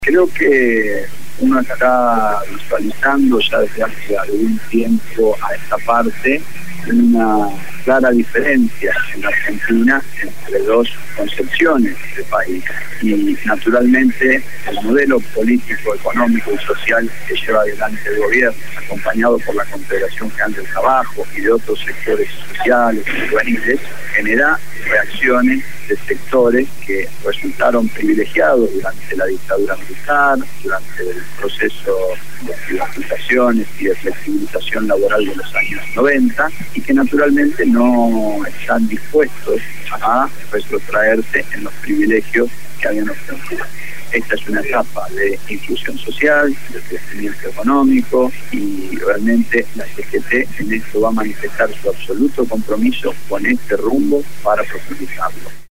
Creo que uno está visualizando ya desde hace algún tiempo a esta parte una clara diferencia en Argentina entre dos concepciones de país. Y naturalmente el modelo político, económico y social que lleva adelante el gobierno, acompañado por la Confederación General del Trabajo y de otros sectores sociales y juveniles, genera reacciones de sectores que resultaron privilegiados durante la dictadura militar, durante el proceso de privatizaciones y de flexibilización laboral de los años 90, y que naturalmente no están dispuestos a retrotraerse en los privilegios que habían obtenido. Esta es una etapa de inclusión social, de crecimiento económico, y realmente la CGT en esto va a manifestar su absoluto compromiso con este rumbo para profundizarlo.